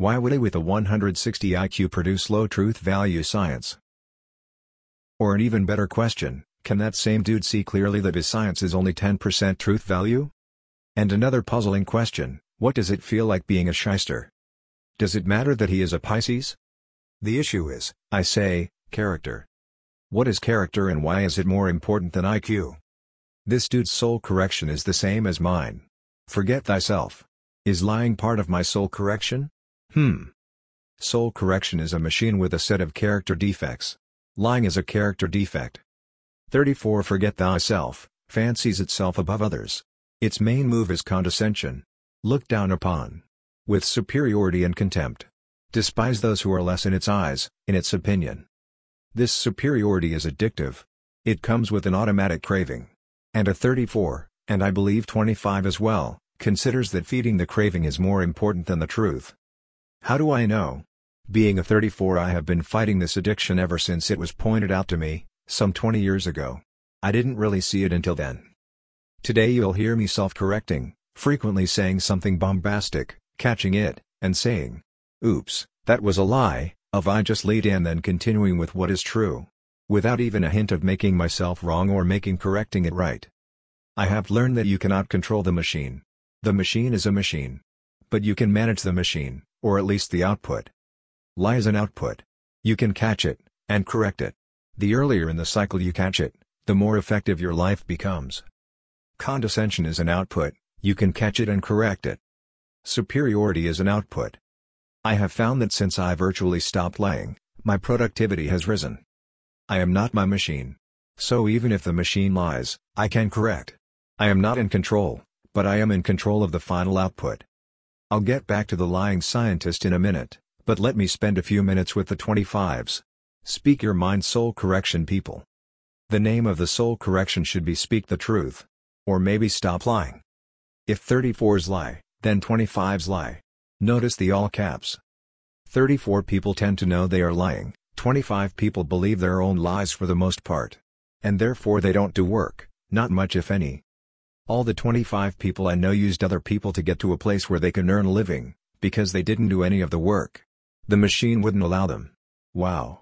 Why would he with a 160 IQ produce low truth value science? Or an even better question, can that same dude see clearly that his science is only 10% truth value? And another puzzling question, what does it feel like being a shyster? Does it matter that he is a Pisces? The issue is, I say, character. What is character and why is it more important than IQ? This dude's soul correction is the same as mine. Forget thyself. Is lying part of my soul correction? Soul correction is a machine with a set of character defects. Lying is a character defect. 34 Forget thyself, fancies itself above others. Its main move is condescension. Look down upon. With superiority and contempt. Despise those who are less in its eyes, in its opinion. This superiority is addictive. It comes with an automatic craving. And a 34, and I believe 25 as well, considers that feeding the craving is more important than the truth. How do I know? Being a 34, I have been fighting this addiction ever since it was pointed out to me, some 20 years ago. I didn't really see it until then. Today you'll hear me self-correcting, frequently saying something bombastic, catching it, and saying, "Oops, that was a lie," of I just laid in then continuing with what is true. Without even a hint of making myself wrong or correcting it right. I have learned that you cannot control the machine. The machine is a machine. But you can manage the machine, or at least the output. Lie is an output. You can catch it, and correct it. The earlier in the cycle you catch it, the more effective your life becomes. Condescension is an output, you can catch it and correct it. Superiority is an output. I have found that since I virtually stopped lying, my productivity has risen. I am not my machine. So even if the machine lies, I can correct. I am not in control, but I am in control of the final output. I'll get back to the lying scientist in a minute, but let me spend a few minutes with the 25s. Speak your mind soul correction people. The name of the soul correction should be Speak the Truth. Or maybe Stop Lying. If 34s lie, then 25s lie. Notice the all caps. 34 people tend to know they are lying, 25 people believe their own lies for the most part. And therefore they don't do work, not much if any. All the 25 people I know used other people to get to a place where they can earn a living, because they didn't do any of the work. The machine wouldn't allow them. Wow.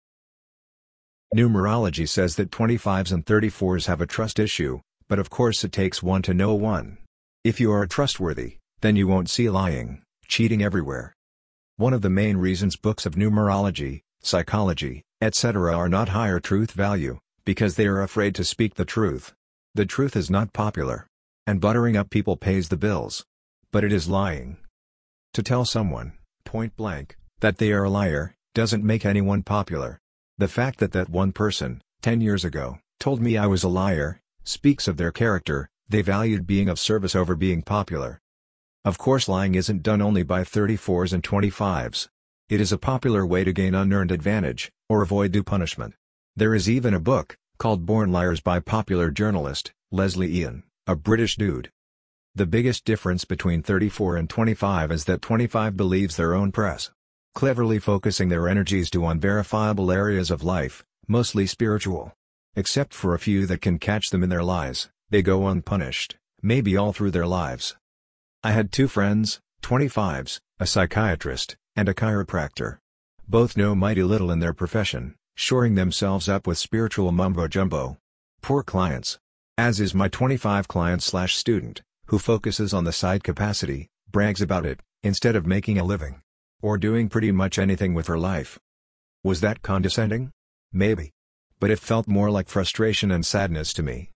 Numerology says that 25s and 34s have a trust issue, but of course it takes one to know one. If you are trustworthy, then you won't see lying, cheating everywhere. One of the main reasons books of numerology, psychology, etc. are not higher truth value, because they are afraid to speak the truth. The truth is not popular. And buttering up people pays the bills. But it is lying. To tell someone, point blank, that they are a liar, doesn't make anyone popular. The fact that one person, 10 years ago, told me I was a liar, speaks of their character. They valued being of service over being popular. Of course lying isn't done only by 34s and 25s. It is a popular way to gain unearned advantage, or avoid due punishment. There is even a book, called Born Liars by popular journalist, Leslie Ian, a British dude. The biggest difference between 34 and 25 is that 25 believes their own press. Cleverly focusing their energies to unverifiable areas of life, mostly spiritual. Except for a few that can catch them in their lies, they go unpunished, maybe all through their lives. I had two friends, 25s, a psychiatrist, and a chiropractor. Both know mighty little in their profession, shoring themselves up with spiritual mumbo-jumbo. Poor clients. As is my 25 client/student, who focuses on the side capacity, brags about it, instead of making a living. Or doing pretty much anything with her life. Was that condescending? Maybe. But it felt more like frustration and sadness to me.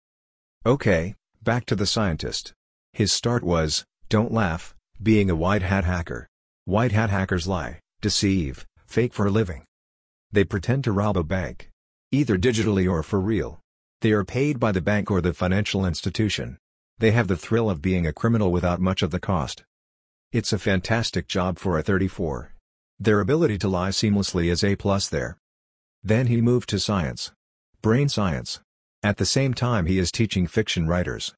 Okay, back to the scientist. His start was, don't laugh, being a white hat hacker. White hat hackers lie, deceive, fake for a living. They pretend to rob a bank. Either digitally or for real. They are paid by the bank or the financial institution. They have the thrill of being a criminal without much of the cost. It's a fantastic job for a 34. Their ability to lie seamlessly is A+ there. Then he moved to science. Brain science. At the same time he is teaching fiction writers.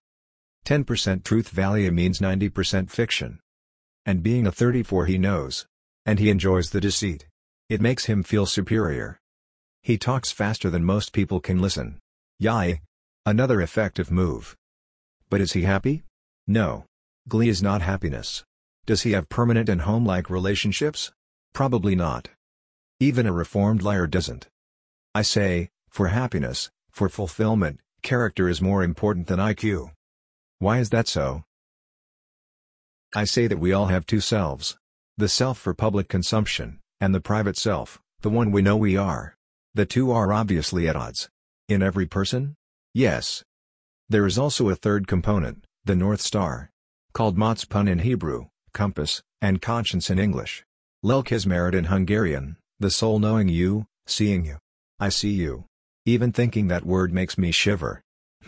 10% truth value means 90% fiction. And being a 34 he knows. And he enjoys the deceit. It makes him feel superior. He talks faster than most people can listen. Yay! Another effective move. But is he happy? No. Glee is not happiness. Does he have permanent and home-like relationships? Probably not. Even a reformed liar doesn't. I say, for happiness, for fulfillment, character is more important than IQ. Why is that so? I say that we all have two selves. The self for public consumption, and the private self, the one we know we are. The two are obviously at odds. In every person? Yes. There is also a third component, the North Star. Called Matspun in Hebrew, compass, and conscience in English. Lelkizmerit in Hungarian, the soul knowing you, seeing you. I see you. Even thinking that word makes me shiver.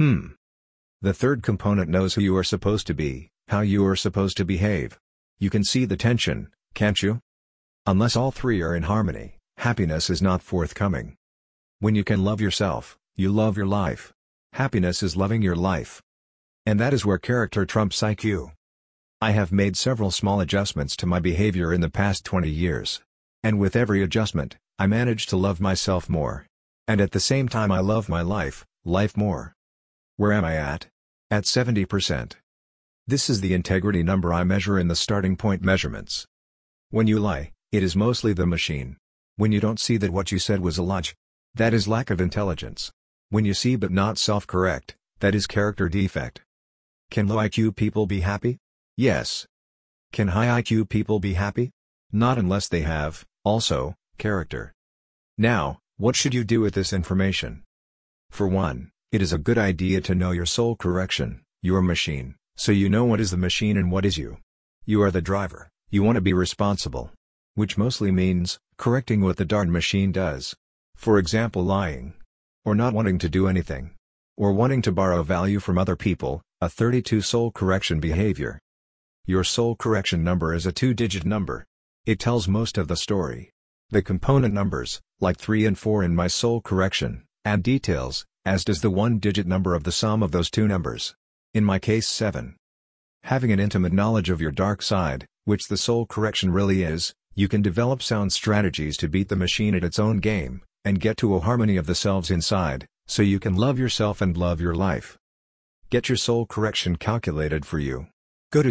The third component knows who you are supposed to be, how you are supposed to behave. You can see the tension, can't you? Unless all three are in harmony, happiness is not forthcoming. When you can love yourself, you love your life. Happiness is loving your life. And that is where character trumps IQ. I have made several small adjustments to my behavior in the past 20 years. And with every adjustment, I managed to love myself more. And at the same time I love my life more. Where am I at? At 70%. This is the integrity number I measure in the starting point measurements. When you lie, it is mostly the machine. When you don't see that what you said was a lie, that is lack of intelligence. When you see but not self-correct, that is character defect. Can low IQ people be happy? Yes. Can high IQ people be happy? Not unless they have, also, character. Now, what should you do with this information? For one, it is a good idea to know your soul correction, your machine, so you know what is the machine and what is you. You are the driver, you want to be responsible. Which mostly means, correcting what the darn machine does. For example, lying. Or not wanting to do anything. Or wanting to borrow value from other people, a 32 soul correction behavior. Your soul correction number is a 2-digit number. It tells most of the story. The component numbers, like 3 and 4 in my soul correction, add details, as does the 1-digit number of the sum of those two numbers. In my case 7. Having an intimate knowledge of your dark side, which the soul correction really is, you can develop sound strategies to beat the machine at its own game, and get to a harmony of the selves inside, so you can love yourself and love your life. Get your soul correction calculated for you. Go to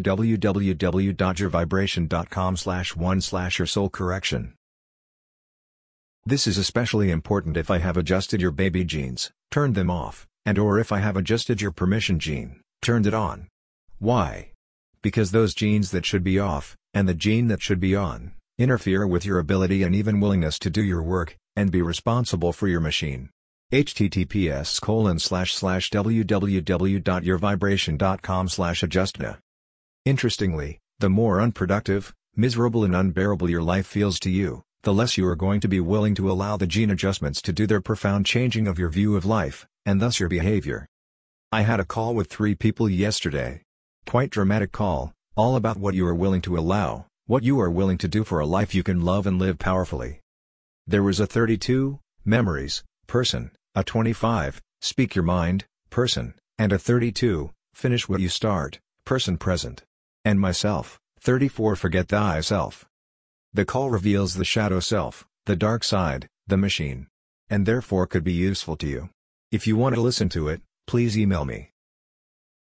www.yourvibration.com/1/yoursoulcorrection. This is especially important if I have adjusted your baby genes, turned them off, and or if I have adjusted your permission gene, turned it on. Why? Because those genes that should be off, and the gene that should be on, interfere with your ability and even willingness to do your work, and be responsible for your machine. https://www.yourvibration.com/adjustna. Interestingly, the more unproductive, miserable and unbearable your life feels to you, the less you are going to be willing to allow the gene adjustments to do their profound changing of your view of life, and thus your behavior. I had a call with 3 people yesterday. Quite dramatic call, all about what you are willing to allow, what you are willing to do for a life you can love and live powerfully. There was a 32, memories, person, a 25, speak your mind, person, and a 32, finish what you start, person present. And myself, 34, forget thyself. The call reveals the shadow self, the dark side, the machine. And therefore could be useful to you. If you want to listen to it, please email me.